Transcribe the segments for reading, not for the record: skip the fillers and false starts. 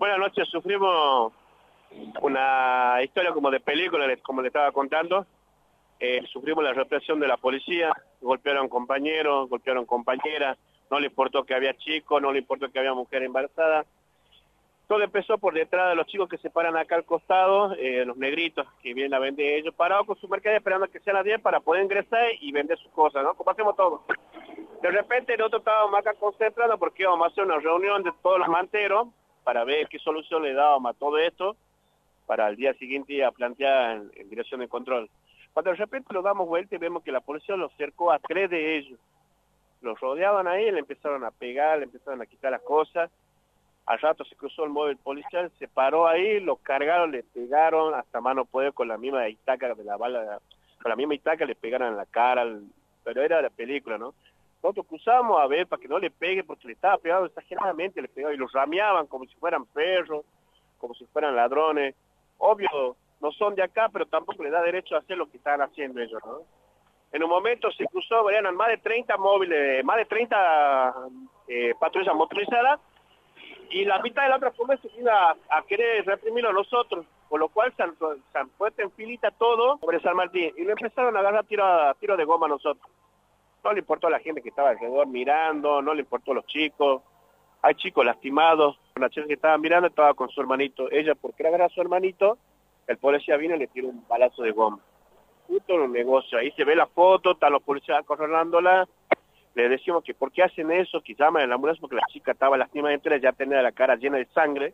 Bueno, anoche sufrimos una historia como de película, como le estaba contando. Sufrimos la represión de la policía, golpearon compañeros, golpearon compañeras, no le importó que había chicos, no le importó que había mujer embarazada. Todo empezó por detrás de los chicos que se paran acá al costado, los negritos que vienen a vender, ellos parados con su mercadería esperando que sean las 10 para poder ingresar y vender sus cosas, ¿no? Como hacemos todos. De repente nosotros estábamos acá concentrados porque íbamos a hacer una reunión de todos los manteros para ver qué solución le dábamos a todo esto para el día siguiente a plantear en dirección de control. Cuando de repente lo damos vuelta y vemos que la policía los cercó a 3 de ellos. Los rodeaban ahí, le empezaron a pegar, le empezaron a quitar las cosas. Al rato se cruzó el móvil policial, se paró ahí, lo cargaron, le pegaron hasta mano poder con la misma estaca de la bala, con la misma estaca le pegaron en la cara, pero era la película, ¿no? Nosotros cruzamos a ver para que no le pegue porque le estaba pegando exageradamente, le pegaba y los rameaban como si fueran perros, como si fueran ladrones. Obvio, no son de acá, pero tampoco le da derecho a hacer lo que están haciendo ellos, ¿no? En un momento se cruzó, eran más de 30 móviles, más de 30 patrullas motorizadas, y la mitad de la otra forma se vino a querer reprimirlo a nosotros, por lo cual se han puesto en filita todo sobre San Martín, y le empezaron a agarrar tiro de goma a nosotros. No le importó a la gente que estaba alrededor mirando, no le importó a los chicos. Hay chicos lastimados. Una chica que estaba mirando estaba con su hermanito. Ella, por querer agarrar a su hermanito, el policía vino y le tiró un balazo de goma. Justo en un negocio. Ahí se ve la foto, están los policías acorralándola. Le decimos que por qué hacen eso, que llaman a la ambulancia porque la chica estaba lastimada entera, ya tenía la cara llena de sangre.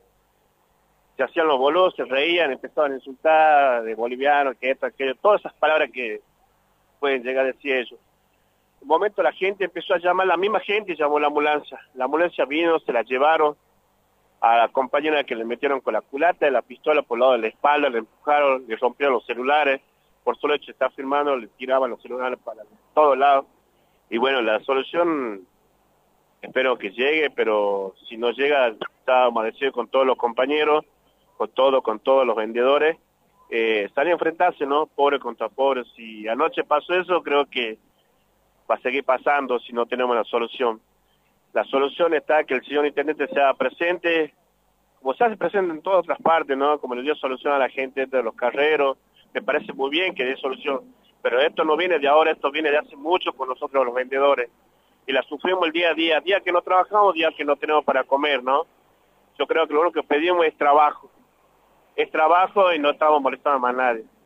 Se hacían los bolos, se reían, empezaban a insultar de boliviano, que esto, aquello, todas esas palabras que pueden llegar a decir ellos. En un momento la gente empezó a llamar, la misma gente llamó a la ambulancia vino, se la llevaron a la compañera que le metieron con la culata de la pistola por el lado de la espalda, le empujaron, le rompieron los celulares, por solo hecho de estar firmando, le tiraban los celulares para todos lados, y bueno, la solución espero que llegue, pero si no llega, estábamos a decir con todos los compañeros, con todos los vendedores, salir a enfrentarse, ¿no? Pobre contra pobre. Si anoche pasó eso, creo que va a seguir pasando si no tenemos la solución. La solución está que el señor intendente sea presente, como se hace presente en todas otras partes, ¿no? Como le dio solución a la gente de los carreros, me parece muy bien que dé solución, pero esto no viene de ahora, esto viene de hace mucho con nosotros los vendedores, y la sufrimos el día a día que no trabajamos, día que no tenemos para comer, ¿no? Yo creo que lo único que pedimos es trabajo y no estamos molestando a más nadie.